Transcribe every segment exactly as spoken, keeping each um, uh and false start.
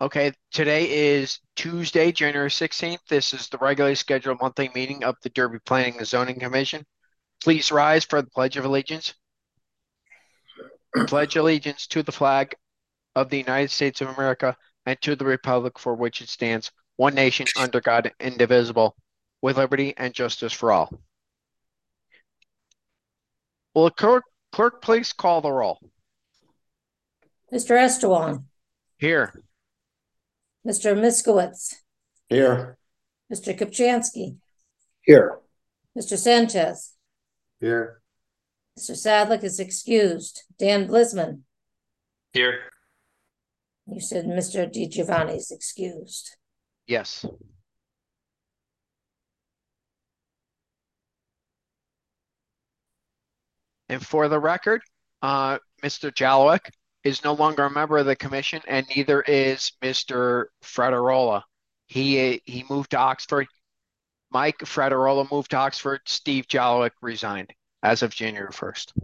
Okay, today is Tuesday, January sixteenth. This is the regularly scheduled monthly meeting of the Derby Planning and Zoning Commission. Please rise for the Pledge of Allegiance. I pledge allegiance to the flag of the United States of America and to the republic for which it stands, one nation under God, indivisible, with liberty and justice for all. Will the clerk, clerk please call the roll? Mister Estewan. Here. Mister Miskowitz. Here. Mister Kopchansky. Here. Mister Sanchez. Here. Mister Sadlick is excused. Dan Blisman. Here. You said Mister DiGiovanni is excused. Yes. And for the record, uh, Mister Jalowick is no longer a member of the commission, and neither is Mister Frederola. He he moved to Oxford. Mike Frederola moved to Oxford. Steve Jalowick resigned as of January first.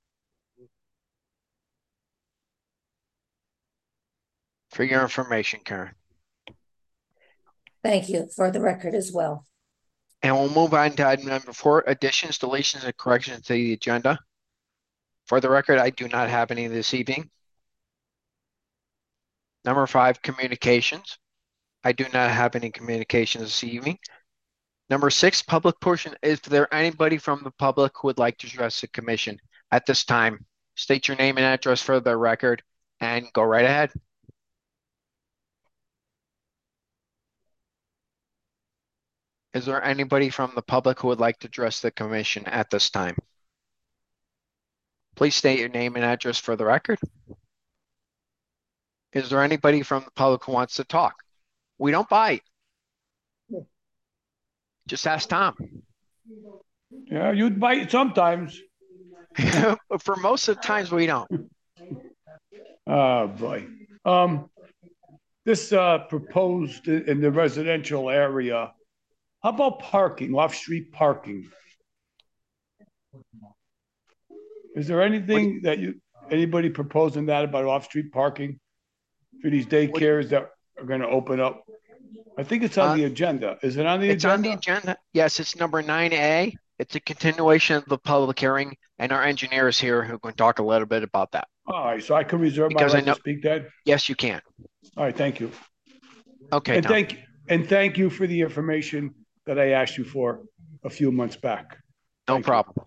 For your information, Karen. Thank you for the record as well. And we'll move on to item number four, additions, deletions, and corrections to the agenda. For the record, I do not have any this evening. Number five, communications. I do not have any communications this evening. Number six, public portion. Is there anybody from the public who would like to address the commission at this time? State your name and address for the record and go right ahead. Is there anybody from the public who would like to address the commission at this time? Please state your name and address for the record. Is there anybody from the public who wants to talk? We don't bite. Just ask Tom. Yeah, you'd bite sometimes. But for most of the times, we don't. Oh, boy. Um, this uh, proposed in the residential area, how about parking, off-street parking? Is there anything that you, anybody proposing that about off-street parking for these daycares that are going to open up? I think it's on Uh, the agenda. Is it on the It's on the agenda? agenda. Yes, it's number nine A. It's a continuation of the public hearing, and our engineer is here who can talk a little bit about that. All right, so I can reserve my Because I right know, to speak then? yes, you can. All right, thank you. Okay, And Tom. thank, and thank you for the information that I asked you for a few months back. No Thank you. problem.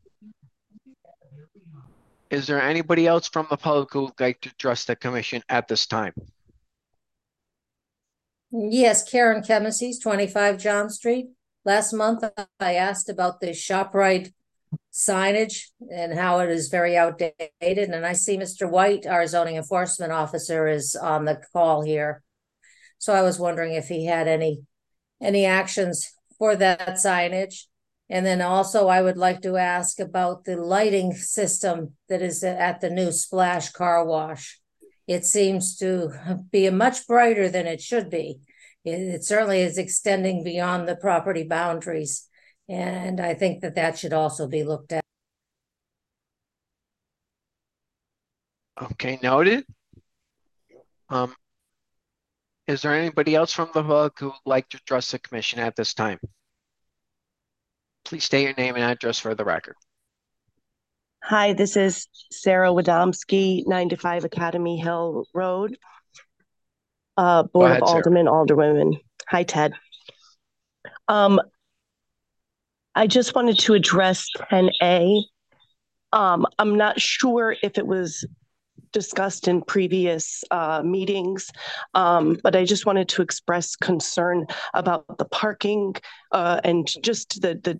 Is there anybody else from the public who would like to address the commission at this time? Yes, Karen Chemises, twenty-five John Street. Last month, I asked about the ShopRite signage and how it is very outdated. And I see Mister White, our zoning enforcement officer, is on the call here. So I was wondering if he had any any actions for that signage. And then also I would like to ask about the lighting system that is at the new Splash Car Wash. It seems to be much brighter than it should be. It, it certainly is extending beyond the property boundaries. And I think that that should also be looked at. Okay, noted. Um, is there anybody else from the public who would like to address the commission at this time? Please state your name and address for the record. Hi, this is Sarah Wadomski, nine to five Academy Hill Road. Uh, Board ahead, of Sarah. Aldermen, Alderwomen. Hi, Ted. Um, I just wanted to address ten A. Um, I'm not sure if it was discussed in previous uh, meetings, um, but I just wanted to express concern about the parking uh, and just the the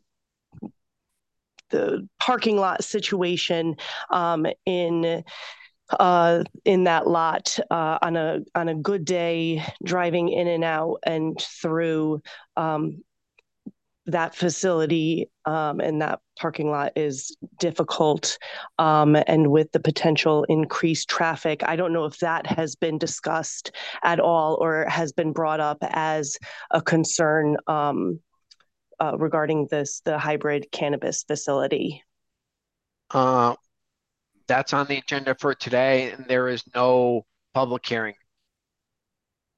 the parking lot situation um, in uh, in that lot uh, on a on a good day, driving in and out and through um, that facility um, and that parking lot is difficult. Um, and with the potential increased traffic, I don't know if that has been discussed at all or has been brought up as a concern um, uh, regarding this, the hybrid cannabis facility. Uh, that's on the agenda for today, and there is no public hearing.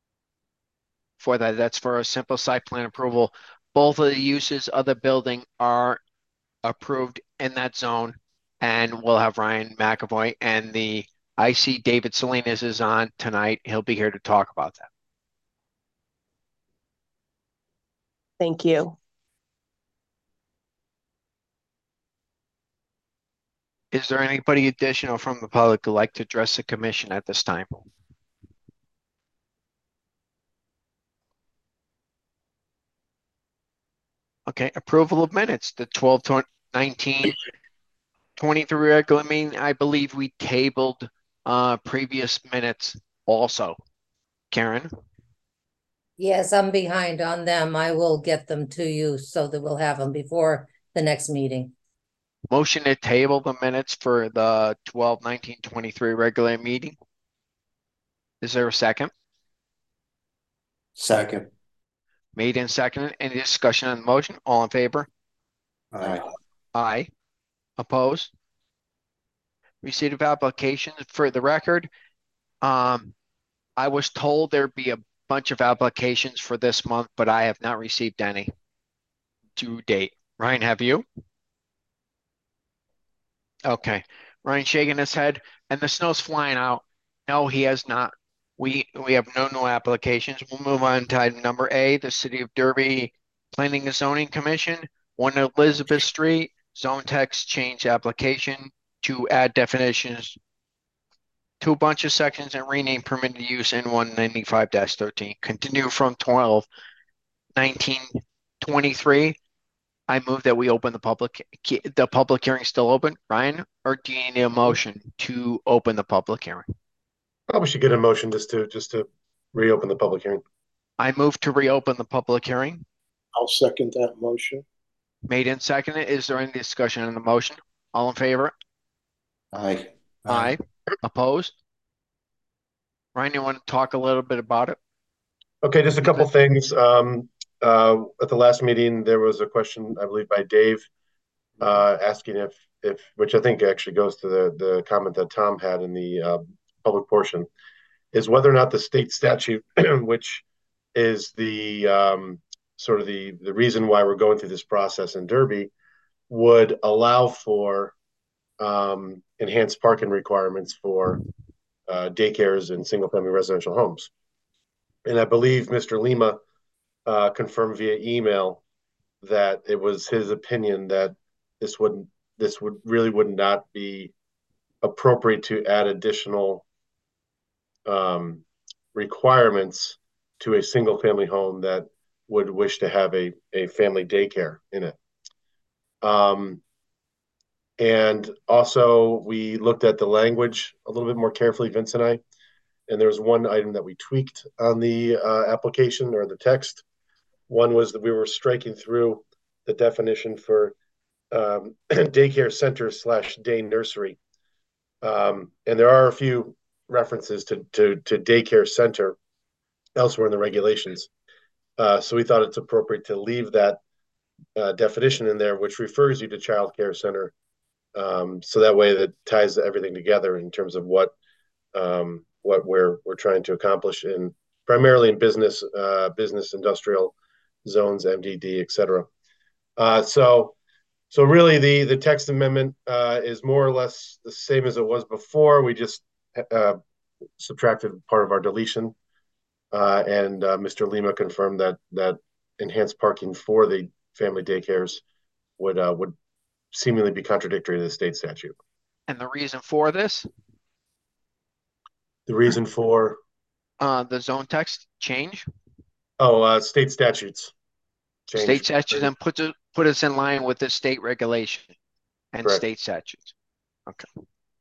for that. That's for a simple site plan approval. Both of the uses of the building are approved in that zone, and we'll have Ryan McAvoy, and the I see David Salinas is on tonight. He'll be here to talk about that. Thank you. Is there anybody additional from the public who'd like to address the commission at this time? Okay, approval of minutes, the twelve nineteen twenty-three regular meeting. I believe we tabled uh, previous minutes also. Karen? Yes, I'm behind on them. I will get them to you so that we'll have them before the next meeting. Motion to table the minutes for the twelve nineteen twenty-three regular meeting. Is there a second? Second. Made and seconded. Any discussion on the motion? All in favor? Aye. Aye. Opposed? Receipt of applications for the record. Um, I was told there'd be a bunch of applications for this month, but I have not received any due date. Ryan, have you? Okay. Ryan shaking his head, and the snow's flying out. No, he has not. We we have no new applications. We'll move on to item number A, the City of Derby Planning and Zoning Commission, one Elizabeth Street, zone text change application to add definitions to a bunch of sections and rename permitted use in one ninety-five dash thirteen. Continue from twelve nineteen twenty-three. I move that we open the public, the public hearing still open. Ryan, or do you need a motion to open the public hearing? Probably should get a motion just to just to reopen the public hearing. I move to reopen the public hearing. I'll second that motion. Made and seconded. Is there any discussion on the motion? All in favor? Aye. Aye. Opposed? Ryan, you want to talk a little bit about it? Okay, just a couple things. Um, uh, at the last meeting, there was a question, I believe, by Dave, uh, asking if if which I think actually goes to the the comment that Tom had in the uh, public portion, is whether or not the state statute, which is the um, sort of the the reason why we're going through this process in Derby, would allow for um, enhanced parking requirements for uh, daycares and single-family residential homes. And I believe Mister Lima uh, confirmed via email that it was his opinion that this wouldn't, this would really would not be appropriate to add additional um, requirements to a single-family home that would wish to have a, a family daycare in it. Um, and also, we looked at the language a little bit more carefully, Vince and I, and there was one item that we tweaked on the uh, application or the text. One was that we were striking through the definition for um, daycare center slash day nursery. Um, and there are a few references to, to, to daycare center elsewhere in the regulations. Uh, so we thought it's appropriate to leave that uh, definition in there, which refers you to child care center. Um, so that way that ties everything together in terms of what um, what we're we're trying to accomplish in primarily in business, uh, business industrial zones, M D D, et cetera. Uh, so so really the the text amendment uh, is more or less the same as it was before. We just uh, subtracted part of our deletion, uh, and uh, Mister Lima confirmed that that enhanced parking for the family daycares would uh, would seemingly be contradictory to the state statute. And the reason for this? The reason for uh, the zone text change? Oh, uh, state statutes. Change. State statutes and put, to, put us in line with the state regulation and Correct. State statutes. Okay.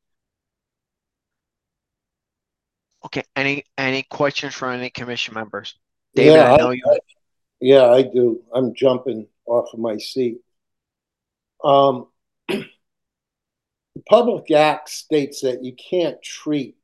Okay. Any any questions from any commission members? David, yeah, I know I, you. I, yeah, I do. I'm jumping off of my seat. Um, the Public Act states that you can't treat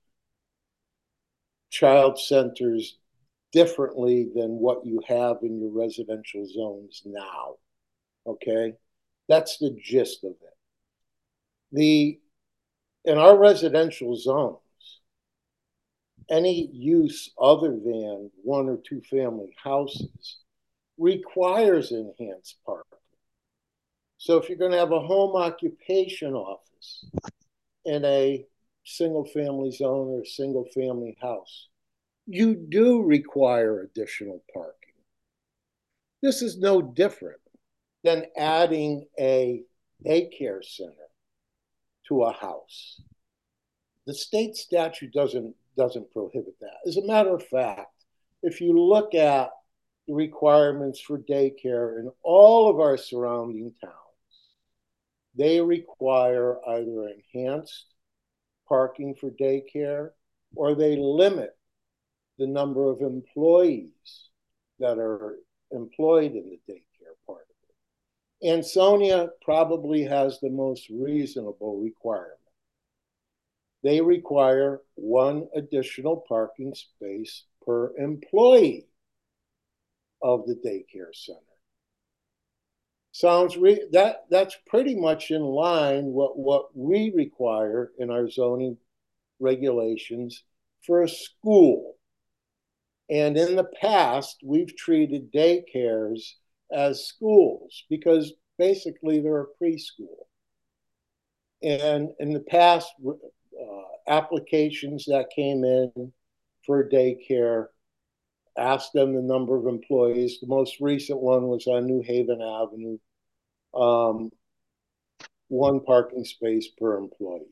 child centers differently than what you have in your residential zones now. Okay? That's the gist of it. The in our residential zones, any use other than one or two family houses requires enhanced parking. So if you're going to have a home occupation office in a single family zone or a single family house, you do require additional parking. This is no different than adding a daycare center to a house. The state statute doesn't, doesn't prohibit that. As a matter of fact, if you look at the requirements for daycare in all of our surrounding towns, they require either enhanced parking for daycare or they limit the number of employees that are employed in the daycare part of it. Ansonia probably has the most reasonable requirement. They require one additional parking space per employee of the daycare center. Sounds re that that's pretty much in line what what we require in our zoning regulations for a school. And in the past, we've treated daycares as schools because basically they're a preschool. And in the past, uh, applications that came in for daycare asked them the number of employees. The most recent one was on New Haven Avenue, um, one parking space per employee.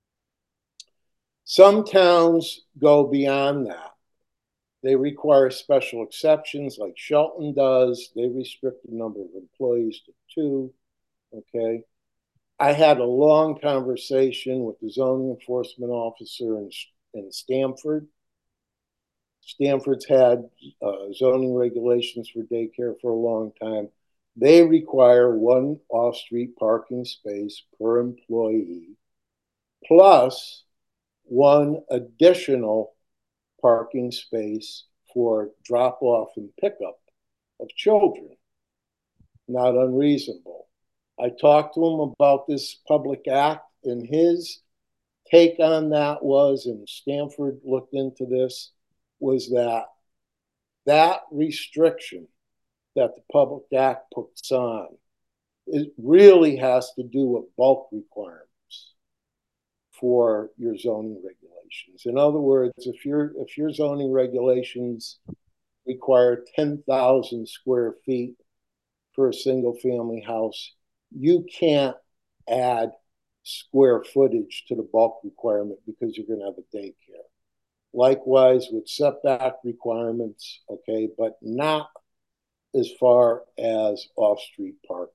Some towns go beyond that. They require special exceptions like Shelton does. They restrict the number of employees to two, okay? I had a long conversation with the zoning enforcement officer in, in Stamford. Stamford's had uh, zoning regulations for daycare for a long time. They require one off-street parking space per employee, plus one additional parking space for drop-off and pickup of children. Not unreasonable. I talked to him about this public act, and his take on that was, and Stamford looked into this, was that that restriction that the public act puts on, it really has to do with bulk requirements for your zoning regulations. In other words, if your if your zoning regulations require ten thousand square feet for a single family house, you can't add square footage to the bulk requirement because you're going to have a daycare. Likewise with setback requirements, okay, but not as far as off-street parking.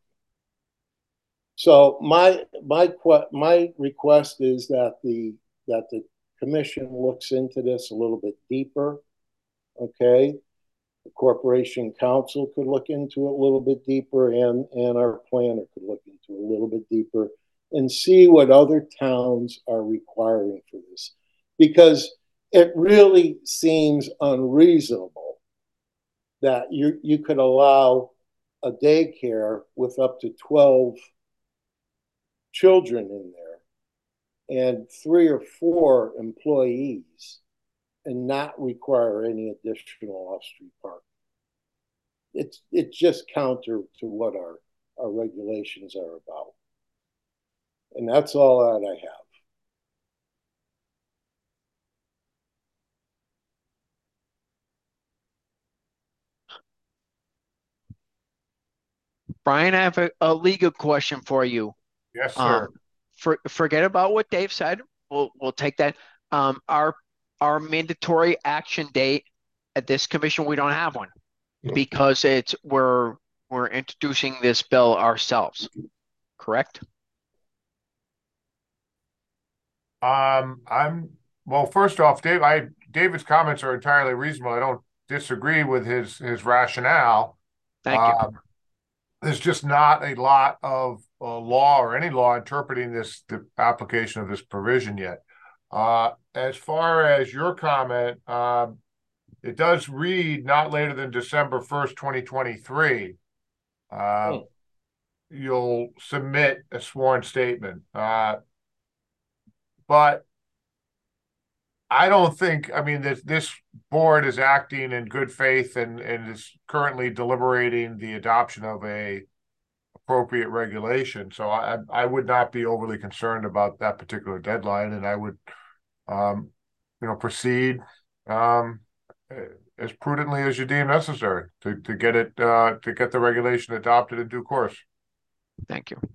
So my my my request is that the that the commission looks into this a little bit deeper, okay? The Corporation Council could look into it a little bit deeper, and and our planner could look into it a little bit deeper and see what other towns are requiring for this, because it really seems unreasonable that you you could allow a daycare with up to twelve children in there and three or four employees and not require any additional off-street parking. It's it's just counter to what our, our regulations are about. And that's all that I have. Brian, I have a, a legal question for you. Yes, sir. Um, for, forget about what Dave said. We'll we'll take that. Um, our our mandatory action date at this commission, we don't have one because it's we're we're introducing this bill ourselves. Correct? Um, I'm well. First off, Dave, I David's comments are entirely reasonable. I don't disagree with his his rationale. Thank um, you. There's just not a lot of uh, law or any law interpreting this the application of this provision yet. Uh, as far as your comment, um, it does read not later than December first, twenty twenty-three. Uh, Hmm. You'll submit a sworn statement. Uh, but I don't think, I mean, this, this board is acting in good faith and, and is currently deliberating the adoption of a appropriate regulation. So I, I would not be overly concerned about that particular deadline, and I would, um, you know, proceed, um, as prudently as you deem necessary to, to get it, uh, to get the regulation adopted in due course. Thank you.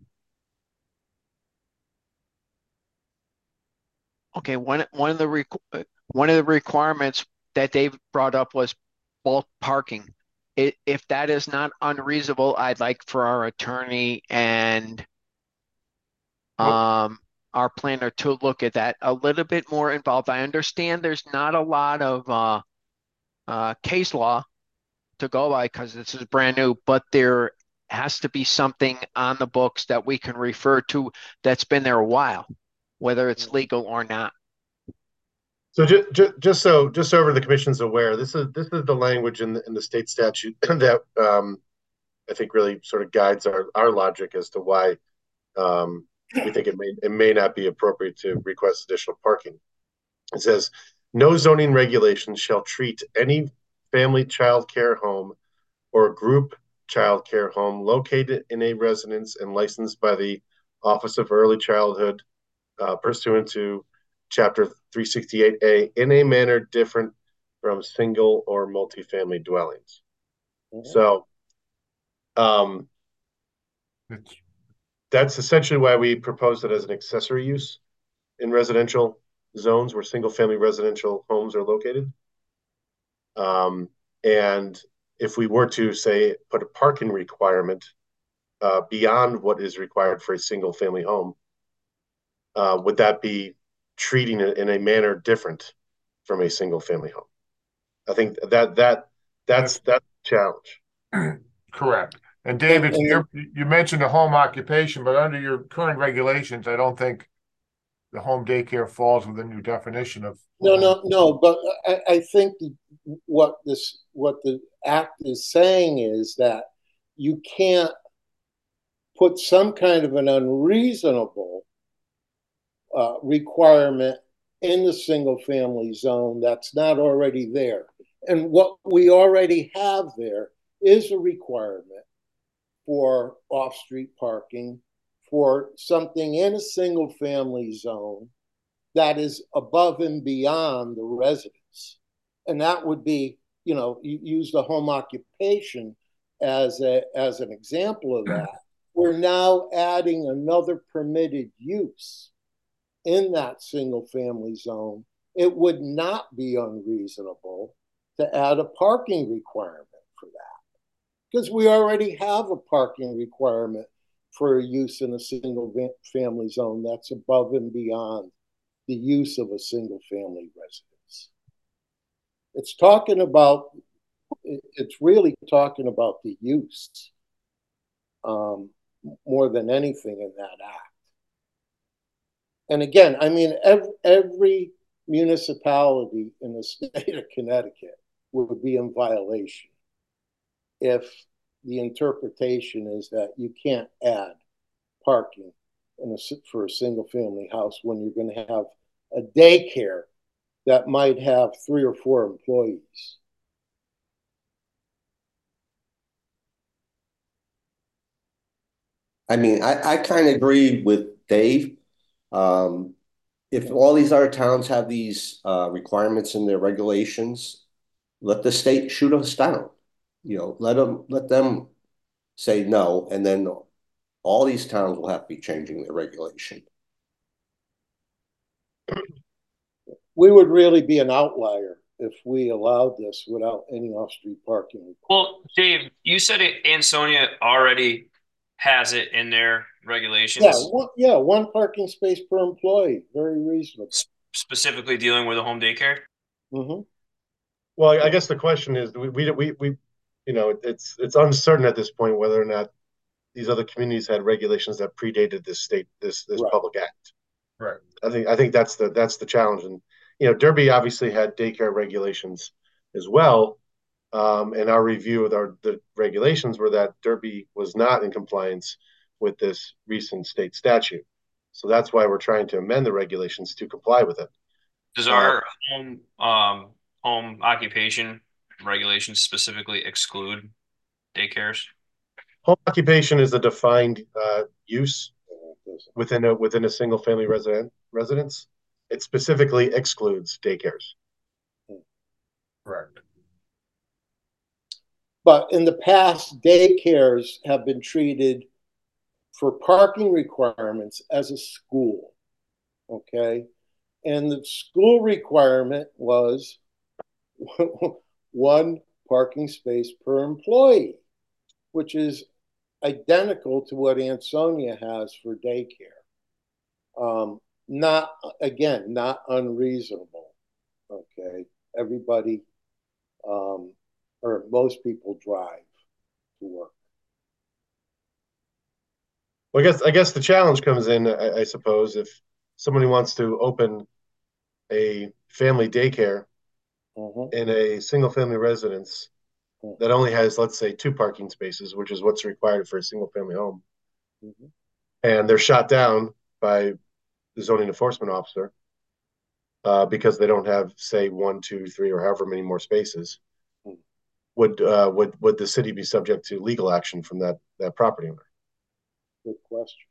Okay, one one of the requ one of the requirements that Dave brought up was bulk parking. It, if that is not unreasonable, I'd like for our attorney and um our planner to look at that a little bit more involved. I understand there's not a lot of uh, uh, case law to go by because this is brand new, but there has to be something on the books that we can refer to that's been there a while, whether it's legal or not. So just, just, just so just so over the commission's aware, this is this is the language in the, in the state statute that um, I think really sort of guides our, our logic as to why um, we think it may it may not be appropriate to request additional parking. It says, no zoning regulations shall treat any family child care home or group child care home located in a residence and licensed by the Office of Early Childhood uh, pursuant to Chapter three sixty-eight A in a manner different from single or multifamily dwellings. Mm-hmm. So um, it's, that's essentially why we proposed it as an accessory use in residential zones where single family residential homes are located. Um, and if we were to, say, put a parking requirement uh, beyond what is required for a single family home, uh, would that be treating it in a manner different from a single family home? I think that that that's that's the challenge. Correct. And David, you you mentioned a home occupation, but under your current regulations, I don't think the home daycare falls within your definition of. No, no, no. But I, I think what this what the act is saying is that you can't put some kind of an unreasonable Uh, requirement in the single family zone that's not already there. And what we already have there is a requirement for off-street parking for something in a single family zone that is above and beyond the residence. And that would be, you know, you use the home occupation as a as an example of that. We're now adding another permitted use in that single family zone. It would not be unreasonable to add a parking requirement for that, because we already have a parking requirement for a use in a single family zone that's above and beyond the use of a single family residence. It's talking about, it's really talking about the use um, more than anything in that act. And again, I mean, every, every municipality in the state of Connecticut would be in violation if the interpretation is that you can't add parking in a, for a single family house when you're going to have a daycare that might have three or four employees. I mean, I, I kind of agree with Dave. Um, if all these other towns have these uh, requirements in their regulations, let the state shoot us down. You know, let them let them say no, and then all these towns will have to be changing their regulation. We would really be an outlier if we allowed this without any off-street parking. Well, Dave, you said it, Ansonia already has it in their regulations. Yeah, one, yeah, one parking space per employee, very reasonable. Specifically dealing with a home daycare. Mm-hmm. Well, I guess the question is, we, we we we, you know, it's it's uncertain at this point whether or not these other communities had regulations that predated this state this this right. public act. Right. I think I think that's the that's the challenge, and you know, Derby obviously had daycare regulations as well. Um, and our review of our the regulations were that Derby was not in compliance with this recent state statute. So that's why we're trying to amend the regulations to comply with it. Does Uh, our home um home occupation regulations specifically exclude daycares? Home occupation is a defined uh, use within a within a single family resident residence. It specifically excludes daycares. Correct. But in the past, daycares have been treated for parking requirements as a school. Okay. And the school requirement was one parking space per employee, which is identical to what Ansonia has for daycare. Um, not, again, not unreasonable. Okay. Everybody, um, or most people drive to work. Well, I guess I guess the challenge comes in, I, I suppose, if somebody wants to open a family daycare Mhm. in a single family residence that only has, let's say, two parking spaces, which is what's required for a single family home, Mhm. and they're shot down by the zoning enforcement officer uh, because they don't have, say, one, two, three, or however many more spaces. Mhm. Would uh, would would the city be subject to legal action from that that property owner Good question.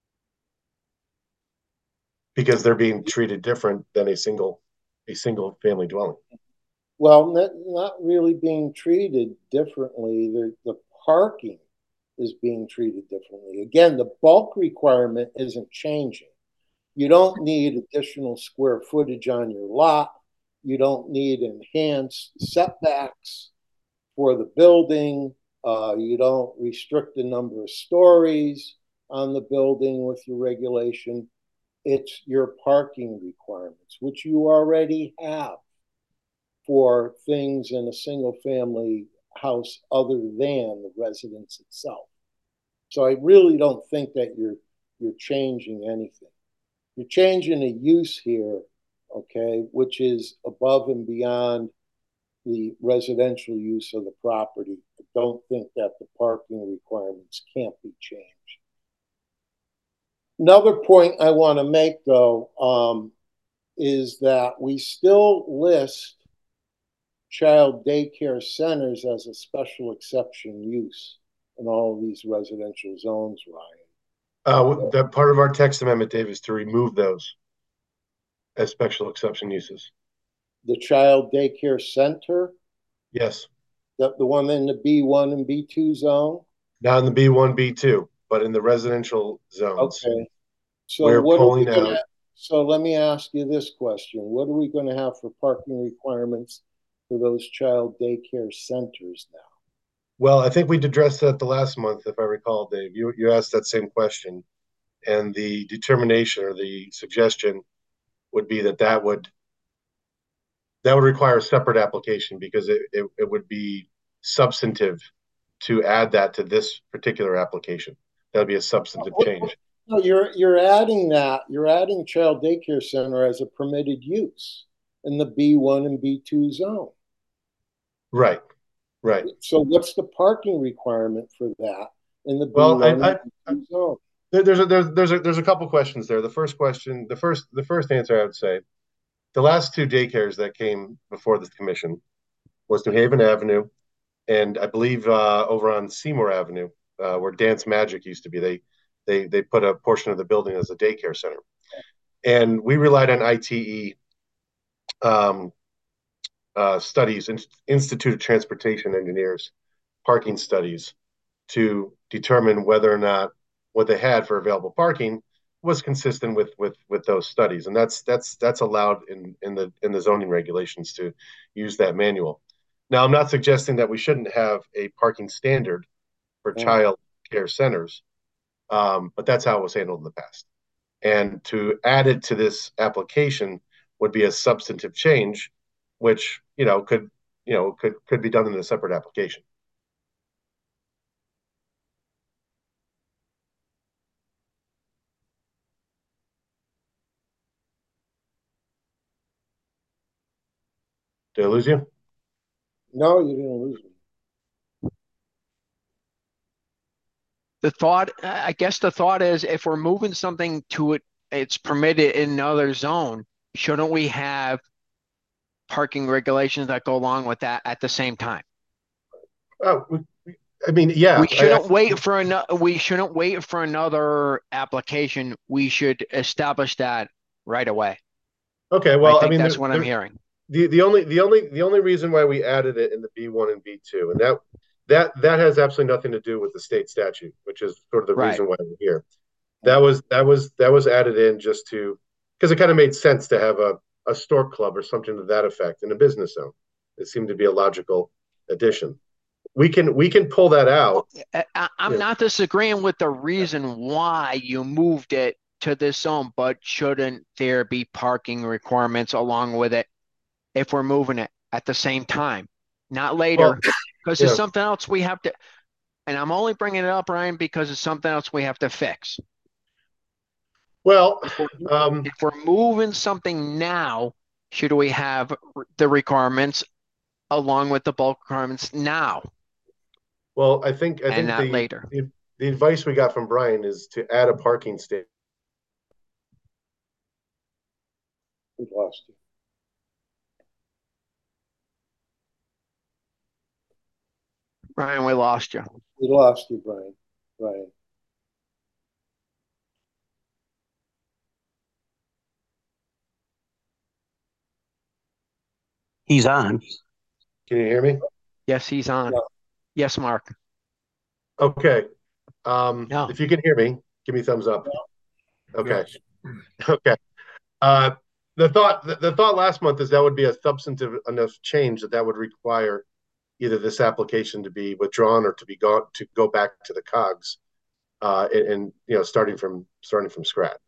because they're being treated different than a single a single family dwelling? Well, not, not really being treated differently. The, the parking is being treated differently. Again, the bulk requirement isn't changing. You don't need additional square footage on your lot. You don't need enhanced setbacks for the building. Uh, you don't restrict the number of stories on the building with your regulation. It's your parking requirements, which you already have for things in a single family house other than the residence itself. So I really don't think that you're you're changing anything. You're changing a use here, okay, which is above and beyond the residential use of the property. I don't think that the parking requirements can't be changed. Another point I want to make, though, um, is that we still list child daycare centers as a special exception use in all of these residential zones, Ryan. Uh, that part of our text amendment, Dave, is to remove those as special exception uses. The child daycare center, Yes, the, the one in the B one and B two zone. not in the B one, B two, but in the residential zones. Okay. So We're what are we pulling gonna, out. so let me ask you this question. What are we gonna have for parking requirements for those child daycare centers now? Well, I think we addressed that the last month, if I recall, Dave. You you asked that same question, and the determination or the suggestion would be that that would that would require a separate application because it, it, it would be substantive to add that to this particular application. That would be a substantive change. No, you're you're adding that, you're adding child daycare center as a permitted use in the B one and B two zone. Right, right. So what's the parking requirement for that in the Well, B one I, I, and B two zone? there's a there's there's a there's a couple questions there. The first question, the first the first answer I would say, the last two daycares that came before this commission was New Haven Avenue, and I believe uh, over on Seymour Avenue, uh, where Dance Magic used to be. They they they put a portion of the building as a daycare center, and we relied on I T E um, uh, studies, Institute of Transportation Engineers, parking studies to determine whether or not what they had for available parking was consistent with with with those studies, and that's that's that's allowed in in the in the zoning regulations to use that manual. Now, I'm not suggesting that we shouldn't have a parking standard for child care centers, um, but that's how it was handled in the past. And to add it to this application would be a substantive change, which you know could you know could could be done in a separate application. Did I lose you? No, you didn't lose me. The thought, I guess the thought is if we're moving something to it, it's permitted in another zone, shouldn't we have parking regulations that go along with that at the same time? Oh, I mean, yeah. We shouldn't I, wait for another. We shouldn't wait for another application. We should establish that right away. Okay, well, I I, think mean, that's there, what I'm there, hearing. the the only the only the only reason why we added it in the B one and B two, and that that that has absolutely nothing to do with the state statute, which is sort of the Right. reason why we're here. That was that was that was added in just to because it kind of made sense to have a a stork club or something to that effect in a business zone. It seemed to be a logical addition. We can we can pull that out. I, I'm Yeah. not disagreeing with the reason why you moved it to this zone, but shouldn't there be parking requirements along with it if we're moving it at the same time, not later? Well, Because yeah. it's something else we have to, and I'm only bringing it up, Ryan, because it's something else we have to fix. Well, If we're, um, if we're moving something now, should we have the requirements along with the bulk requirements now well, I think I and think not the, later? the the advice we got from Brian is to add a parking stand. We lost you. Ryan, we lost you. We lost you, Brian. Brian. He's on. Can you hear me? Yes, he's on. Yeah. Yes, Mark. Okay. Um, No. If you can hear me, give me a thumbs up. Okay. Okay. Uh, the thought the, the thought last month is that would be a substantive enough change that that would require either this application to be withdrawn or to be gone to go back to the cogs, uh, and, and you know starting from starting from scratch,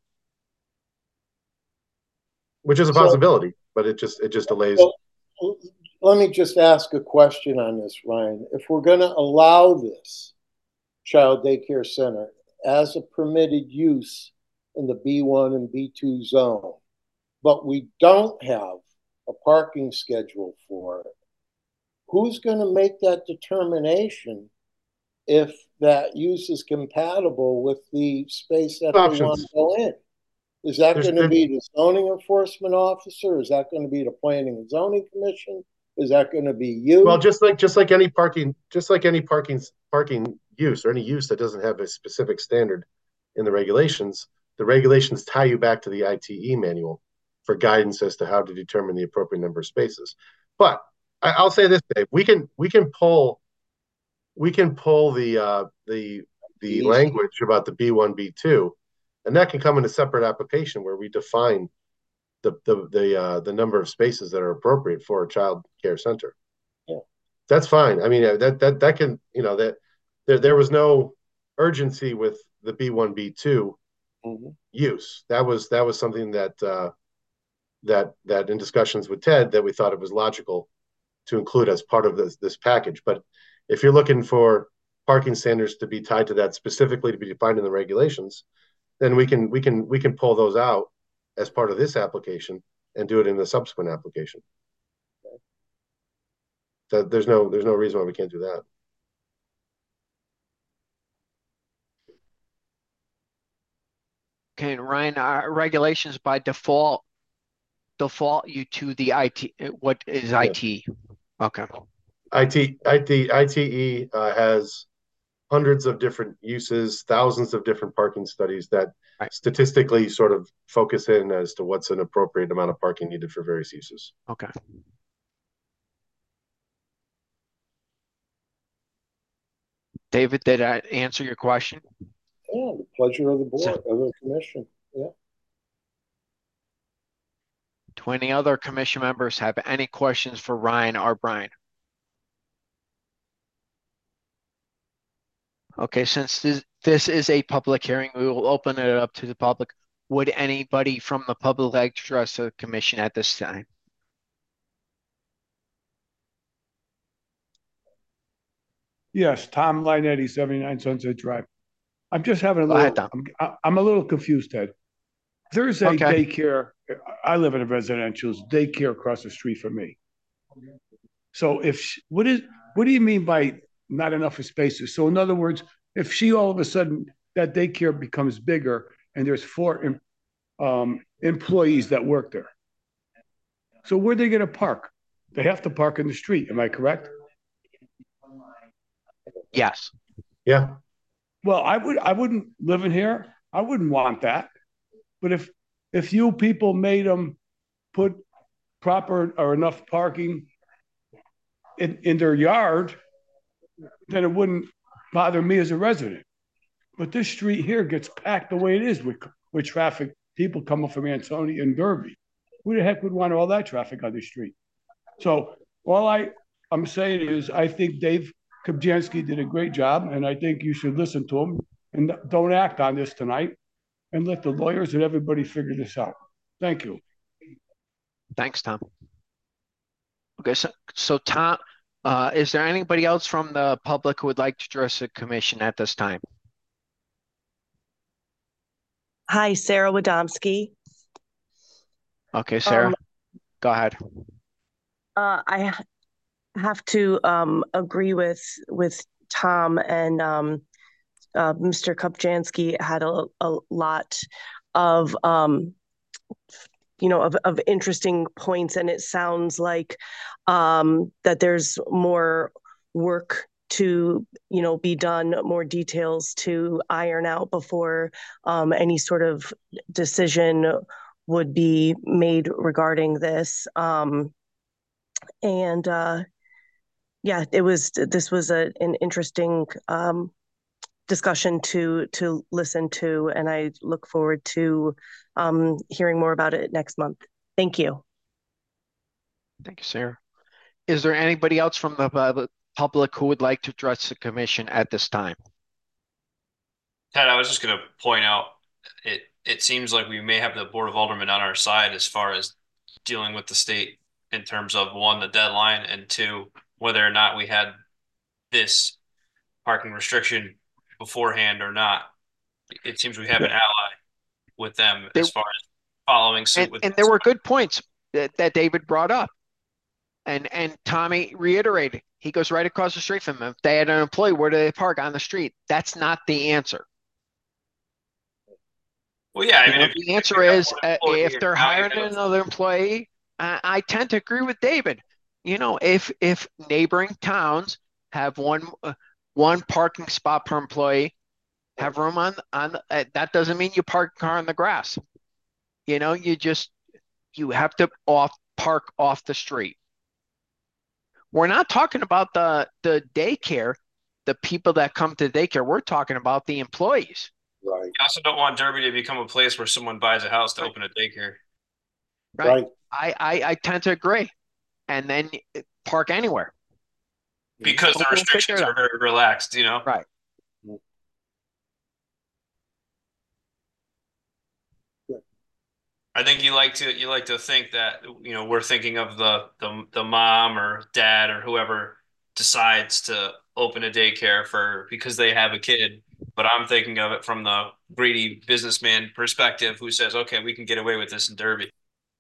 which is a So- possibility, but it just it just delays. So, let me just ask a question on this, Ryan. If we're going to allow this child daycare center as a permitted use in the B one and B two zone, but we don't have a parking schedule for it, who's going to make that determination if that use is compatible with the space that Options. they want to go in? Is that There's- going to be the zoning enforcement officer? Is that going to be the planning and zoning commission? Is that going to be you? Well, just like just like any parking, just like any parking parking use or any use that doesn't have a specific standard in the regulations, the regulations tie you back to the I T E manual for guidance as to how to determine the appropriate number of spaces. But I, I'll say this, Dave, we can we can pull we can pull the uh, the the Easy. language about the B one, B two, and that can come in a separate application where we define the the the uh, the number of spaces that are appropriate for a child care center. Yeah. That's fine. I mean, that that that can, you know, that there there was no urgency with the B one, B two Mhm. use. That was that was something that uh, that that in discussions with Ted that we thought it was logical to include as part of this this package. But if you're looking for parking standards to be tied to that specifically to be defined in the regulations, then we can we can we can pull those out as part of this application and do it in the subsequent application. So there's no there's no reason why we can't do that. Okay, Ryan, our regulations by default default you to the I T. What is I T? Okay. I T I T I T E uh, has hundreds of different uses, thousands of different parking studies that Right. statistically sort of focus in as to what's an appropriate amount of parking needed for various uses. Okay. David, did I answer your question? Yeah, the pleasure of the board, So- of the commission. Yeah. Do any other commission members have any questions for Ryan or Brian? Okay, since this, this is a public hearing, we will open it up to the public. Would anybody from the public like to address the commission at this time? Yes, Tom Linetti, seventy-nine Sunset Drive. I'm just having a Go ahead, little, Tom. I'm, I'm a little confused, Ted. There's a Okay. daycare, I live in a residential, there's daycare across the street from me. So if, she- what is, what do you mean by not enough of spaces? So in other words, if she all of a sudden, that daycare becomes bigger and there's four em- um, employees that work there, So where are they going to park? They have to park in the street. Am I correct? Yes. Yeah. Well, I would I wouldn't live in here. I wouldn't want that. But if if you people made them put proper or enough parking in, in their yard, then it wouldn't bother me as a resident. But this street here gets packed the way it is with with traffic, people coming from Ansonia and Derby. Who the heck would want all that traffic on the street? So all I I'm saying is I think Dave Kubjansky did a great job, and I think you should listen to him and don't act on this tonight, and let the lawyers and everybody figure this out. Thank you. Thanks, Tom. Okay, so, so Tom, uh, is there anybody else from the public who would like to address the commission at this time? Hi, Sarah Wadomski. Okay, Sarah, Um, go ahead. Uh, I have to um, agree with with Tom, and um, uh, Mister Kupjanski had a, a lot of um, you know of, of interesting points, and it sounds like um, that there's more work to you know be done, more details to iron out before um, any sort of decision would be made regarding this. Um, and uh, yeah, it was. This was a, an interesting um, discussion to to listen to, and I look forward to um, hearing more about it next month. Thank you. Thank you, Sarah. Is there anybody else from the public who would like to address the commission at this time? Ted, I was just going to point out it. It seems like we may have the Board of Aldermen on our side as far as dealing with the state in terms of, one, the deadline, and two, whether or not we had this parking restriction beforehand or not. It seems we have an ally with them They, as far as following suit and, with and there were good points that, that David brought up. And and Tommy reiterated, he goes right across the street from them. If they had an employee, where do they park? On the street. That's not the answer. Well, yeah, I mean, if the answer is uh, if they're hiring another employee, uh, I tend to agree with David. You know, if if neighboring towns have one uh, one parking spot per employee, have room on on uh, that doesn't mean you park a car on the grass. You know, you just you have to off park off the street. We're not talking about the the daycare, the people that come to daycare. We're talking about the employees. Right. You also don't want Derby to become a place where someone buys a house to right. open a daycare. Right. right. I, I, I tend to agree. And then park anywhere. Because the restrictions are very relaxed, you know? Right. I think you like to you like to think that, you know, we're thinking of the the, the mom or dad or whoever decides to open a daycare for because they have a kid. But I'm thinking of it from the greedy businessman perspective who says, okay, we can get away with this in Derby.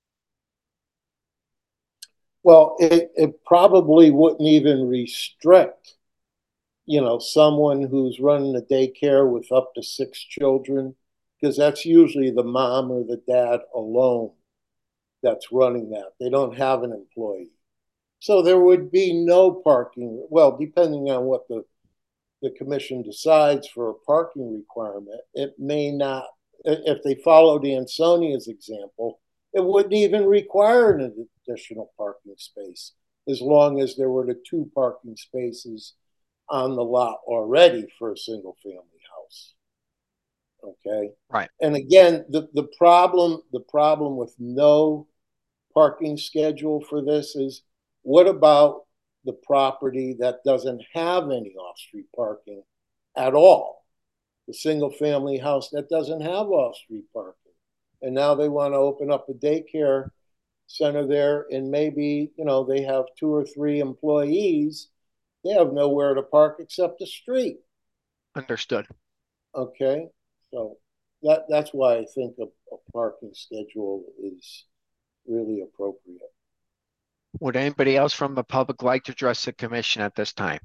Well, it, it probably wouldn't even restrict, you know, someone who's running a daycare with up to six children, because that's usually the mom or the dad alone that's running that. They don't have an employee. So there would be no parking. Well, depending on what the the commission decides for a parking requirement, it may not, if they followed Ansonia's example, it wouldn't even require an additional parking space as long as there were the two parking spaces on the lot already for a single family house. Okay. Right. And again, the, the problem, the problem with no parking schedule for this is, what about the property that doesn't have any off-street parking at all? The single family house that doesn't have off-street parking. And now they want to open up a daycare center there, and maybe, you know, they have two or three employees. They have nowhere to park except the street. Understood. Okay. So that that's why I think a, a parking schedule is really appropriate. Would anybody else from the public like to address the commission at this time?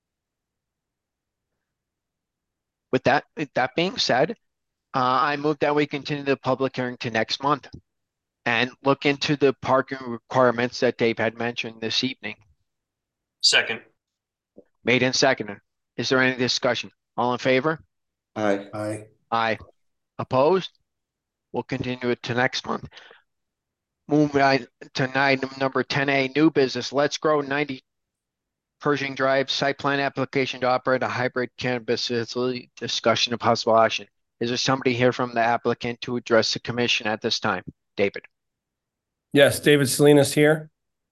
With that, with that being said, uh, I move that we continue the public hearing to next month. and look into the parking requirements that Dave had mentioned this evening. Second. Made and seconded. Is there any discussion? All in favor? Aye. Aye. Aye. Opposed? We'll continue it to next month. Moving on to item number ten A, new business. Let's Grow ninety Pershing Drive site plan application to operate a hybrid cannabis facility. Discussion of possible action. Is there somebody here from the applicant to address the commission at this time? David. Yes, David Salinas here.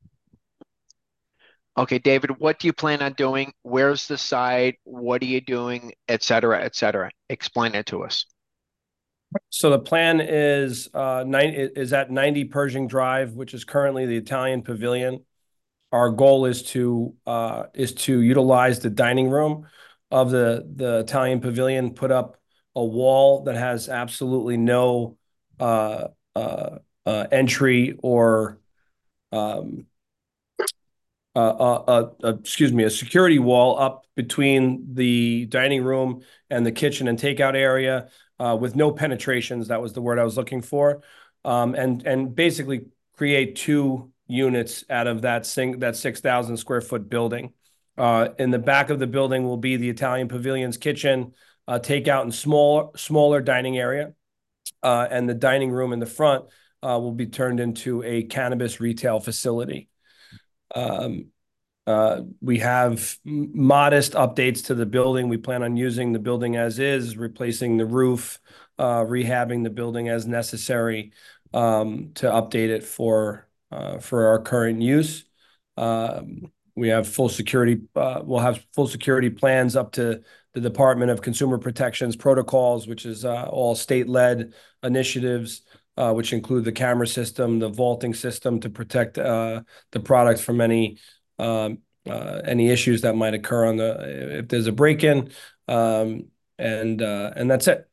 Okay, David, what do you plan on doing? Where's the site? What are you doing, et cetera, et cetera? Explain it to us. So the plan is uh, nine is at ninety Pershing Drive, which is currently the Italian Pavilion. Our goal is to uh, is to utilize the dining room of the the Italian Pavilion, put up a wall that has absolutely no uh, uh, uh, entry or um, uh, uh, uh, excuse me, a security wall up between the dining room and the kitchen and takeout area uh, with no penetrations. That was the word I was looking for, um, and and basically create two units out of that sing that six thousand square foot building. Uh, in the back of the building will be the Italian Pavilion's kitchen, uh, takeout and small smaller dining area, uh, and the dining room in the front uh, will be turned into a cannabis retail facility. Um, uh, we have modest updates to the building. We plan on using the building as is, replacing the roof, uh, rehabbing the building as necessary um, to update it for uh, for our current use. Um, we have full security. Uh, we'll have full security plans up to the Department of Consumer Protection's protocols, which is uh, all state-led initiatives. Uh, which include the camera system, the vaulting system to protect uh, the product from any um, uh, any issues that might occur on the if there's a break-in, um, and uh, and that's it.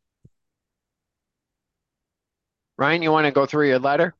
Ryan, you want to go through your letter?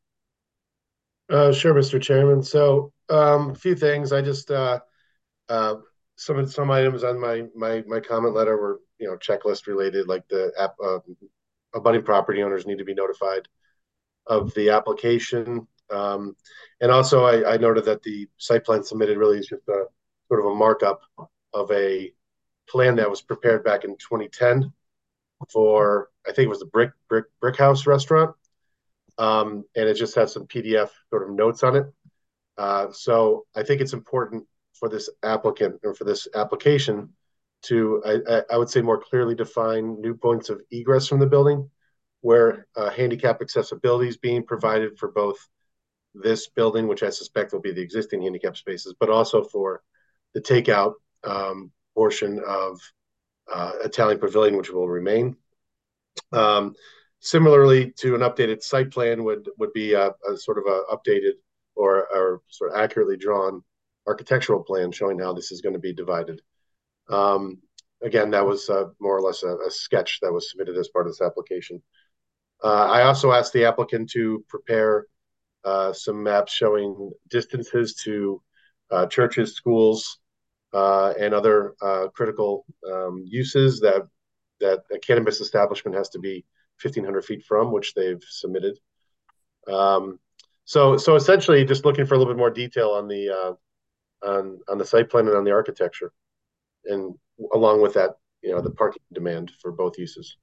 Uh, sure, Mister Chairman. So um, a few things. I just uh, uh, some some items on my my my comment letter were you know checklist related, like the app. Uh, abutting property owners need to be notified of the application. Um, and also I, I noted that the site plan submitted really is just a sort of a markup of a plan that was prepared back in twenty ten for, I think it was the Brick Brick Brick House restaurant. Um, and it just has some P D F sort of notes on it. Uh, so I think it's important for this applicant or for this application to, I, I would say, more clearly define new points of egress from the building, where uh, handicap accessibility is being provided for both this building, which I suspect will be the existing handicap spaces, but also for the takeout um, portion of uh, Italian Pavilion, which will remain. Um, similarly to an updated site plan would would be a, a sort of a updated or, or sort of accurately drawn architectural plan showing how this is going to be divided. Um, again, that was uh, more or less a, a sketch that was submitted as part of this application. Uh, I also asked the applicant to prepare uh, some maps showing distances to uh, churches, schools, uh, and other uh, critical um, uses that that a cannabis establishment has to be fifteen hundred feet from, which they've submitted. Um, so, so essentially, just looking for a little bit more detail on the uh, on on the site plan and on the architecture. And along with that, you know, the parking demand for both uses.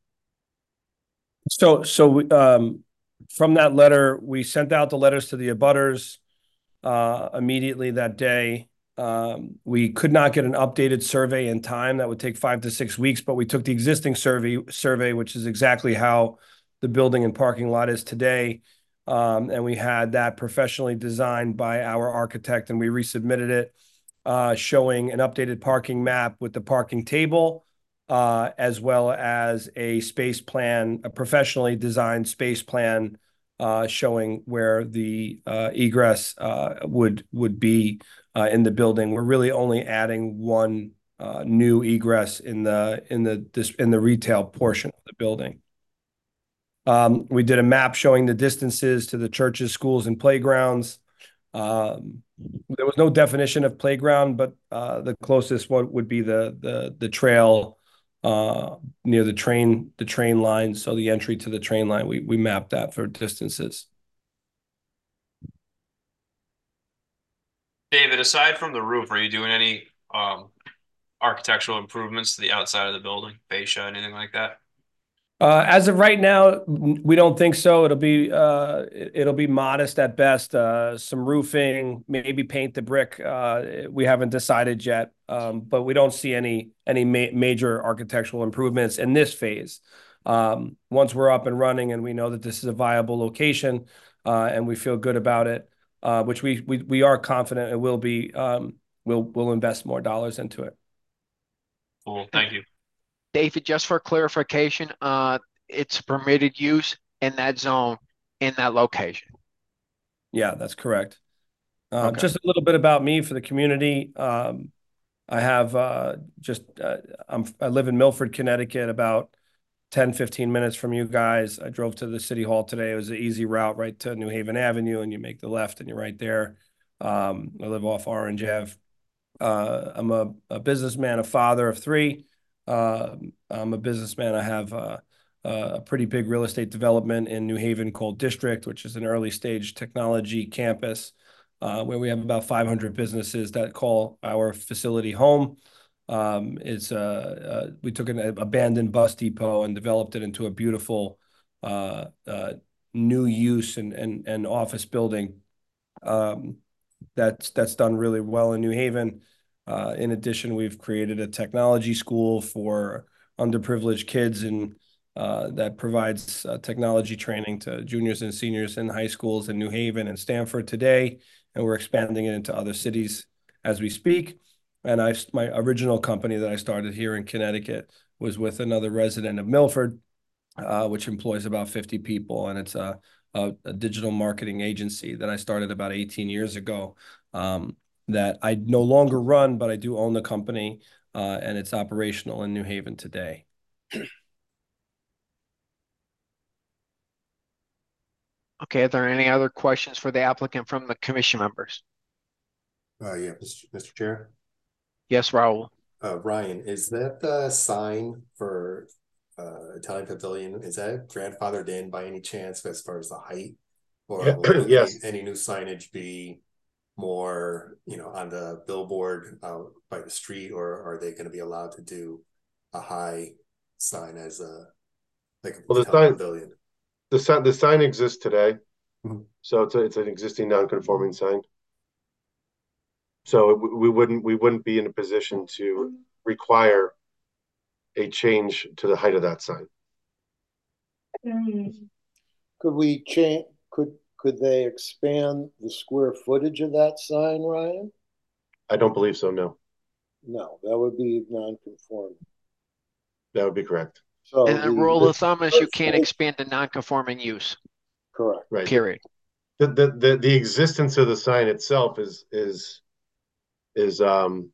So, so um, from that letter, we sent out the letters to the abutters uh, immediately that day. Um, we could not get an updated survey in time. That would take five to six weeks, but we took the existing survey, survey, which is exactly how the building and parking lot is today. Um, and we had that professionally designed by our architect, and we resubmitted it. Uh, showing an updated parking map with the parking table, uh, as well as a space plan, a professionally designed space plan uh, showing where the uh, egress uh, would would be uh, in the building. We're really only adding one uh, new egress in the in the this in the retail portion of the building. Um, we did a map showing the distances to the churches, schools, and playgrounds. Um, there was no definition of playground, but uh, the closest one would be the the the trail uh, near the train the train line. So the entry to the train line, we we mapped that for distances. David, aside from the roof, are you doing any um, architectural improvements to the outside of the building, fascia, anything like that? Uh, as of right now, we don't think so. It'll be uh, it'll be modest at best. Uh, some roofing, maybe paint the brick. Uh, we haven't decided yet, um, but we don't see any any ma major architectural improvements in this phase. Um, once we're up and running and we know that this is a viable location, uh, and we feel good about it, uh, which we we we are confident it will be. Um, we'll we'll invest more dollars into it. Cool. Thank you. David, just for clarification, uh, it's permitted use in that zone, in that location. Yeah, that's correct. Uh, Okay. Just a little bit about me for the community. Um, I have uh, just, uh, I'm, I live in Milford, Connecticut, about ten, fifteen minutes from you guys. I drove to the city hall today. It was an easy route right to New Haven Avenue, and you make the left and you're right there. Um, I live off Orange Ave. Uh, I'm a, a businessman, a father of three. Uh, I'm a businessman. I have uh, a pretty big real estate development in New Haven called District, which is an early stage technology campus uh, where we have about five hundred businesses that call our facility home. Um, it's uh, uh, we took an abandoned bus depot and developed it into a beautiful uh, uh, new use and, and, and office building. Um, that's that's done really well in New Haven. Uh, in addition, we've created a technology school for underprivileged kids and uh, that provides uh, technology training to juniors and seniors in high schools in New Haven and Stamford today, and we're expanding it into other cities as we speak. And I, my original company that I started here in Connecticut was with another resident of Milford, uh, which employs about fifty people, and it's a, a, a digital marketing agency that I started about eighteen years ago. Um, that I no longer run, but I do own the company, uh, and it's operational in New Haven today. Okay, are there any other questions for the applicant from the commission members? Uh, yeah, Mister Chair. Yes, Raul. Uh, Ryan, is that the sign for uh, Italian Pavilion? Is that grandfathered in by any chance as far as the height? Or Yeah. will Yes. any, any new signage be more, you know, on the billboard out by the street, or are they going to be allowed to do a high sign as a like Well, the Italian sign, Pavilion? the sign, the sign exists today, Mhm. so it's a, it's an existing non-conforming sign. So we, we wouldn't we wouldn't be in a position to require a change to the height of that sign. Could we change? Could could they expand the square footage of that sign, Ryan? I don't believe so. No, No, that would be non-conforming. that would be correct. So And the the, rule of thumb is you square can't footage- expand a non-conforming use, Correct. Right. period. The, the the the existence of the sign itself is is is um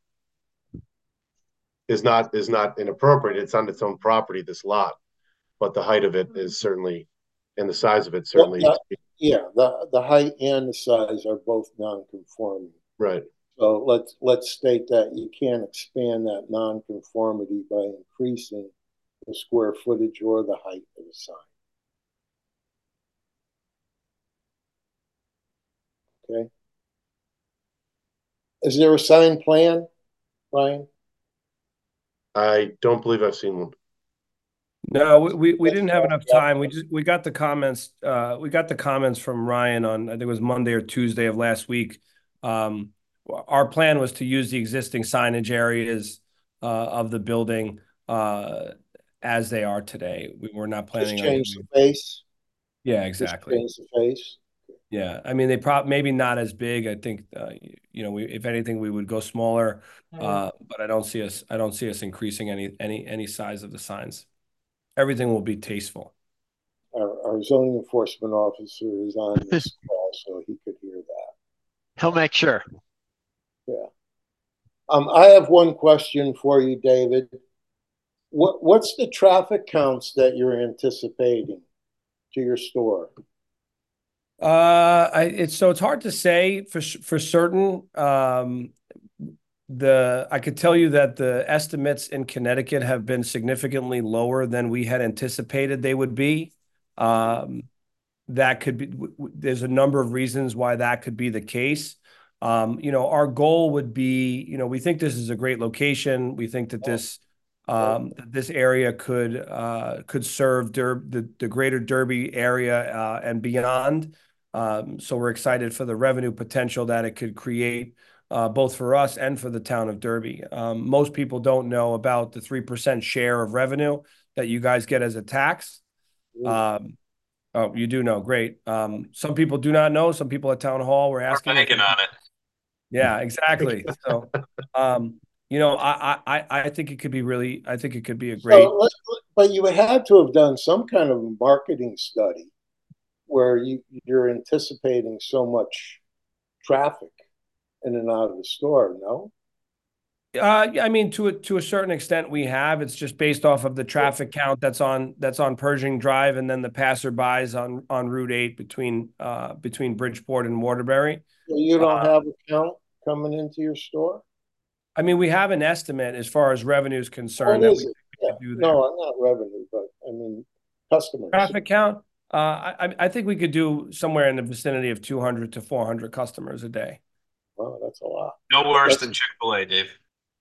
is not is not inappropriate. It's on its own property, this lot, but the height of it is certainly, and the size of it certainly. Well, that- yeah, the the height and the size are both non-conforming. Right. So let's let's state that you can't expand that non-conformity by increasing the square footage or the height of the sign. Okay. Is there a sign plan, Ryan? I don't believe I've seen one. No, we, we, we didn't have enough time. We just we got the comments. Uh, we got the comments from Ryan on, I think it was Monday or Tuesday of last week. Um, our plan was to use the existing signage areas uh, of the building uh, as they are today. We were not planning Just on change doing- the face. Yeah, Just exactly. change the face. Yeah, I mean, they probably maybe not as big. I think uh, you know, we if anything, we would go smaller. Uh, but I don't see us. I don't see us increasing any any any size of the signs. Everything will be tasteful. Our, our zoning enforcement officer is on this call, so he could hear that. He'll make sure. Yeah. Um, I have one question for you, David. What what's the traffic counts that you're anticipating to your store? Uh, I it's so it's hard to say for for certain. Um, the I could tell you that the estimates in Connecticut have been significantly lower than we had anticipated they would be. Um, that could be. W- w- there's a number of reasons why that could be the case. Um, you know, our goal would be, you know, we think this is a great location. We think that this um, that this area could uh, could serve Der the the greater Derby area uh, and beyond. Um, so we're excited for the revenue potential that it could create, uh, both for us and for the town of Derby. Um, most people don't know about the three percent share of revenue that you guys get as a tax. Um, oh, you do know, great. Um, some people do not know. Some people at town hall were asking. We're banking on it. Yeah, exactly. So, um, you know, I, I, I think it could be really, I think it could be a great. So, but you had to have done some kind of marketing study where you, you're anticipating so much traffic in and out of the store, no? Uh, I mean, to a, to a certain extent, we have. It's just based off of the traffic count that's on that's on Pershing Drive, and then the passerbys on on Route Eight between uh between Bridgeport and Waterbury. So you don't Uh, have a count coming into your store? I mean, we have an estimate as far as revenue is concerned. What That is we it? could Yeah. do there. No, not revenue, but I mean customers. Traffic count. Uh, I I think we could do somewhere in the vicinity of two hundred to four hundred customers a day. Wow, that's a lot. No worse That's- than Chick-fil-A, Dave.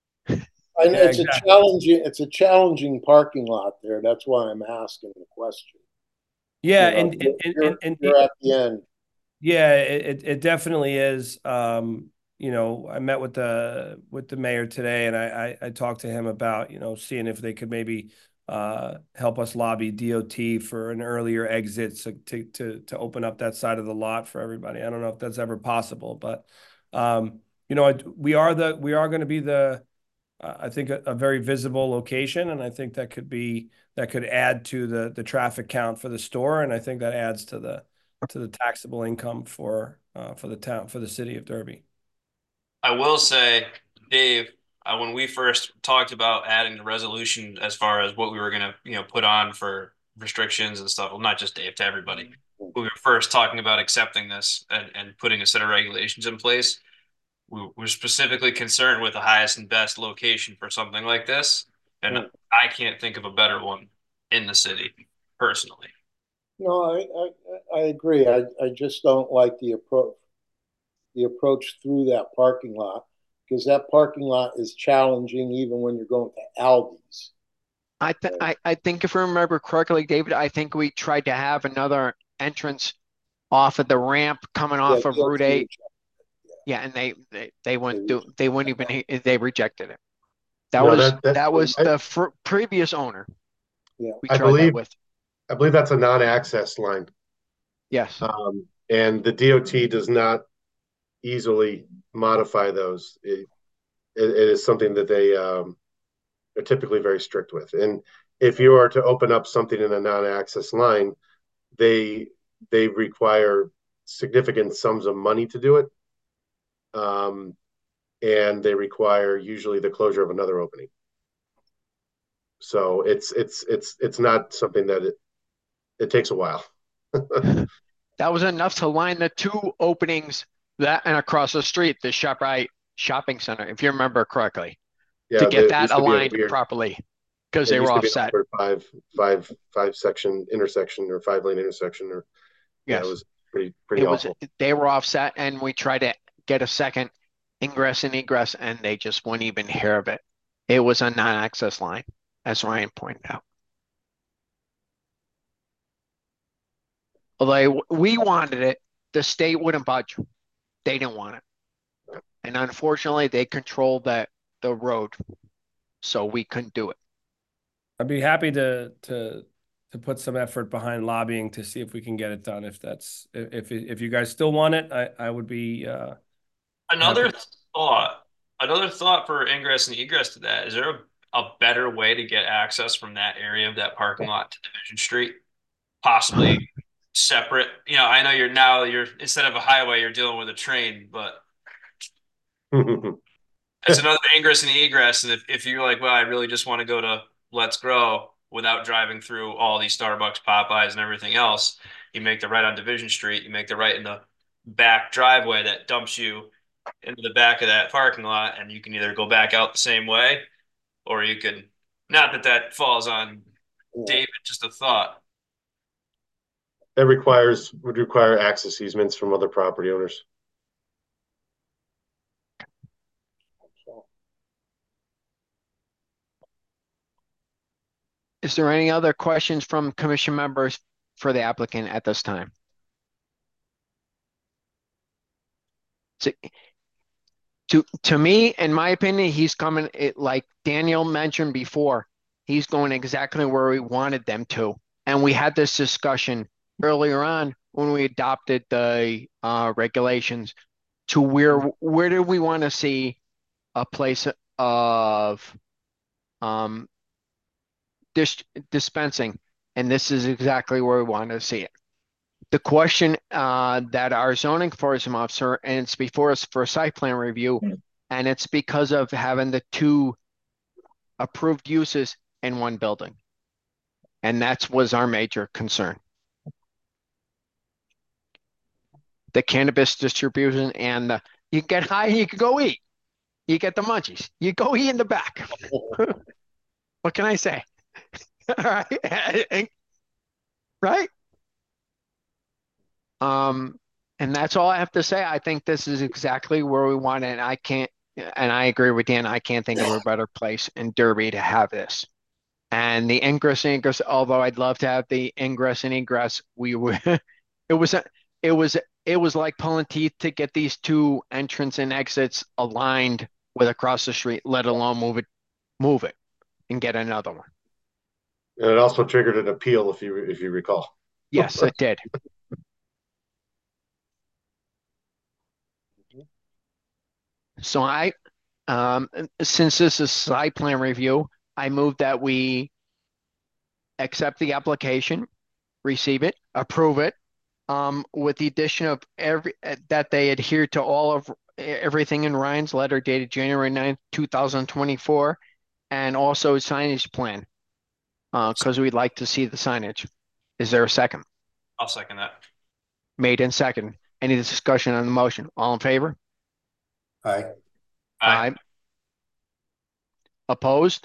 And Yeah, it's a exactly. challenging, it's a challenging parking lot there. That's why I'm asking the question. Yeah, You know, and, you're, and, you're, and, and you're at the end. yeah, it, it definitely is. Um, you know, I met with the with the mayor today, and I, I I talked to him about, you know, seeing if they could maybe uh help us lobby D O T for an earlier exit, so to to to open up that side of the lot for everybody. I don't know if that's ever possible, but um, you know, we are the we are going to be the uh, I think a, a very visible location, and I think that could be that could add to the the traffic count for the store, and I think that adds to the to the taxable income for uh, for the town for the city of Derby. I will say, Dave, uh, when we first talked about adding the resolution as far as what we were gonna, you know, put on for restrictions and stuff, well, not just Dave, to everybody. We were first talking about accepting this and, and putting a set of regulations in place. We were specifically concerned with the highest and best location for something like this, and Mm. I can't think of a better one in the city, personally. No, I, I, I agree. I, I just don't like the approach, the approach through that parking lot, because that parking lot is challenging even when you're going to Aldi's. I, th I I think if I remember correctly, David, I think we tried to have another entrance off of the ramp coming off Yeah, of Route eight. D O T. Yeah, and they they, they wouldn't They do they wouldn't even they rejected it. That No, was that- that's- that was I- the fr previous owner. Yeah. We I tried that believe- with. I believe that's a non-access line. Yes. Um, and the D O T does not easily modify those. It, it, it is something that they um, are typically very strict with. And if you are to open up something in a non-access line, they they require significant sums of money to do it. Um, and they require usually the closure of another opening. So it's it's it's it's not something that it it takes a while. That was enough to line the two openings that and across the street, the ShopRite shopping center, if you remember correctly, Yeah, to get there that used to be a aligned weird- properly because it they were used to be an offset. awkward Five five five section intersection or five lane intersection, or yeah, Yes. it was pretty pretty It was awful. they were offset, and we tried to get a second ingress and egress, and they just wouldn't even hear of it. It was a non-access line, as Ryan pointed out. Although we wanted it, the state wouldn't budge. They didn't want it. And unfortunately, they controlled that the road, so we couldn't do it. I'd be happy to to to put some effort behind lobbying to see if we can get it done. If that's if if you guys still want it, I I would be. Uh, Another happy. thought, another thought for ingress and egress to that. Is there a, a better way to get access from that area of that parking lot to Division Street? Possibly separate. You know, I know you're now you're instead of a highway, you're dealing with a train, but it's another ingress and egress. And if, if you're like, well, I really just want to go to Let's Grow without driving through all these Starbucks, Popeyes, and everything else, you make the right on Division Street. You make the right in the back driveway that dumps you into the back of that parking lot, and you can either go back out the same way, or you can. Not that that falls on David, just a thought. That requires would require access easements from other property owners. So, Is there any other questions from commission members for the applicant at this time? To, to, to me, in my opinion, he's coming, it, like Daniel mentioned before, he's going exactly where we wanted them to. And we had this discussion earlier on when we adopted the uh, regulations to where, where do we want to see a place of um, dis dispensing? And this is exactly where we want to see it. The question uh, that our zoning enforcement officer, and it's before us for site plan review, and it's because of having the two approved uses in one building. And that was our major concern. The cannabis distribution and the, you get high, you can go eat. You get the munchies. You go eat in the back. What can I say? All right. Right? Um, and that's all I have to say. I think this is exactly where we want it. And I can't, and I agree with Dan, I can't think of a better place in Derby to have this. And the ingress and egress, although I'd love to have the ingress and egress, we were, it was, a, it was, it was like pulling teeth to get these two entrance and exits aligned with across the street, let alone move it, move it and get another one. And it also triggered an appeal, if you if you recall. Yes, it did. So I, um, since this is site plan review, I move that we accept the application, receive it, approve it, um, with the addition of every that they adhere to all of everything in Ryan's letter dated January ninth, two thousand twenty-four, and also signage plan, uh, because we'd like to see the signage. Is there a second? I'll second that. Made in second. Any discussion on the motion? All in favor? Aye. Aye. Aye. Opposed?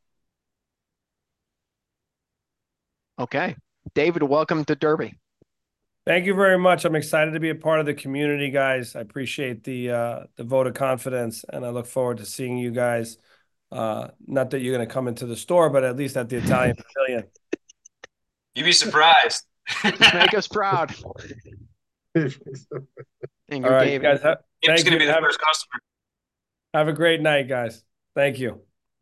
Okay. David, welcome to Derby. Thank you very much. I'm excited to be a part of the community, guys. I appreciate the uh, the vote of confidence, and I look forward to seeing you guys. Uh, not that you're going to come into the store, but at least at the Italian Pavilion. You'd be surprised. Just make us proud. And All right, David. guys. Ha- He's going to you. be the have, first customer. have a great night, guys. Thank you.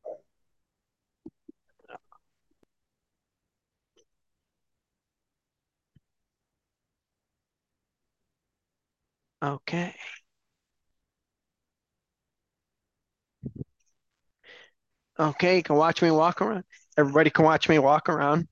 Okay. Okay, you can watch me walk around. Everybody can watch me walk around.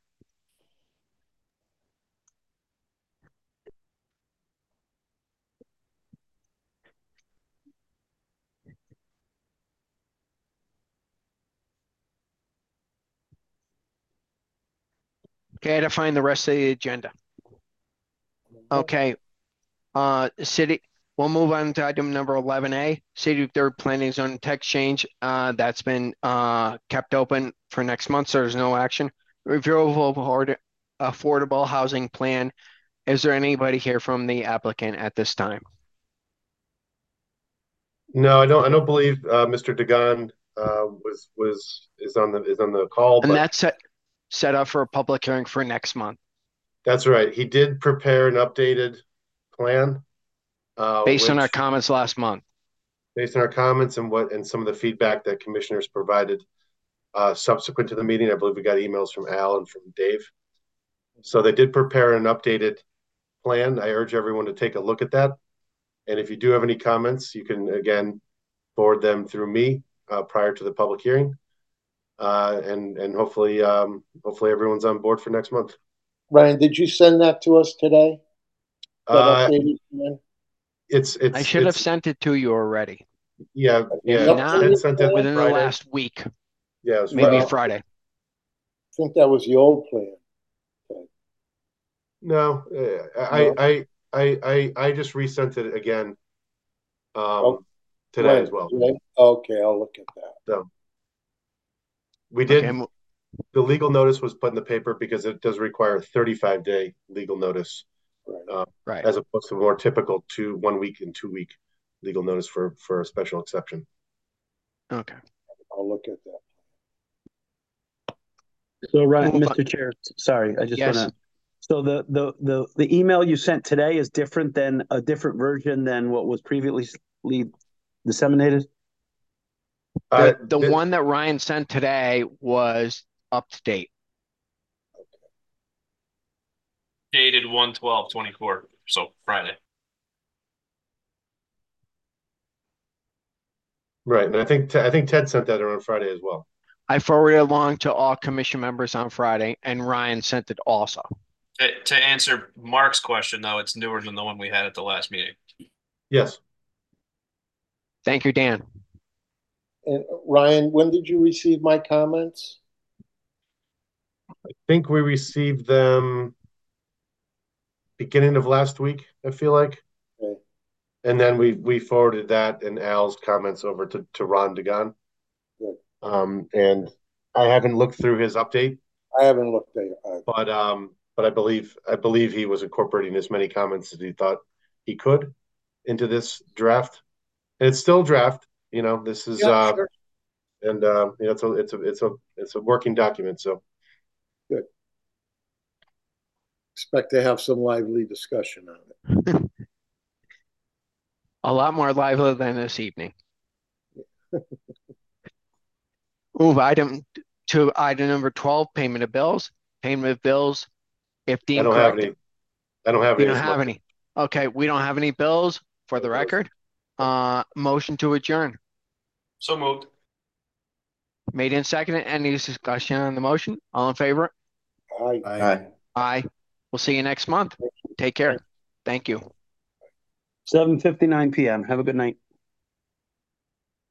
Okay, I had to find the rest of the agenda. Okay. Uh, city, we'll move on to item number eleven A, City of Derby Planning Zone Text Change. Uh, that's been uh, kept open for next month, so there's no action. Review of afford- affordable housing plan. Is there anybody here from the applicant at this time? No, I don't. I don't believe uh, Mister Dagan uh, was was is on the is on the call. And but that's set set up for a public hearing for next month. That's right. He did prepare an updated plan uh, based on our which, comments last month. based on our comments and what and some of the feedback that commissioners provided uh, subsequent to the meeting. I believe we got emails from Al and from Dave. So they did prepare an updated plan. I urge everyone to take a look at that. And if you do have any comments, you can again forward them through me uh, prior to the public hearing. Uh, and and hopefully um, hopefully everyone's on board for next month. Ryan, did you send that to us today? That Uh, updated plan? it's it's I should it's, have sent it to you already. Yeah, yeah. Maybe not Ed sent it within Friday. the last week. Yeah, it was Maybe Friday. Friday. I think that was the old plan. Okay. No, uh, I, No? I I I I just resent it again um Oh, today when? as well. Today? Okay, I'll look at that. So we did Okay. the legal notice was put in the paper because it does require a thirty-five day legal notice, Right. uh, Right. as opposed to more typical two one week and two week legal notice for for a special exception. Okay. I'll look at that. So, Ryan, Move on. Mister Chair, sorry, I just Yes. want to. So the, the the the email you sent today is different than a different version than what was previously disseminated? The, Uh, the th- one that Ryan sent today was up to date. Dated one twelve twenty-four, so Friday. Right, and I think I think Ted sent that around Friday as well. I forwarded it along to all commission members on Friday, and Ryan sent it also. To, to answer Mark's question, though, it's newer than the one we had at the last meeting. Yes. Thank you, Dan. And Ryan, when did you receive my comments? I think we received them beginning of last week, I feel like. Okay. And then we we forwarded that and Al's comments over to, to Ron Dugan. Good. Um, and I haven't looked through his update. I haven't looked at it. But um, but I believe I believe he was incorporating as many comments as he thought he could into this draft. And it's still draft, you know. This is Yeah, uh, sure. and uh, you know, it's a it's a it's a it's a working document. So good. Expect to have some lively discussion on it. A lot more lively than this evening. Move item to item number twelve, payment of bills. Payment of bills, if I deemed don't correct. have any. I don't have You any. don't this have month. any. Okay, we don't have any bills for the record. Uh, motion to adjourn. So moved. Made and seconded. Any discussion on the motion? All in favor? Aye. Aye. Aye. We'll see you next month. Take care. Thank you. seven fifty-nine p m Have a good night.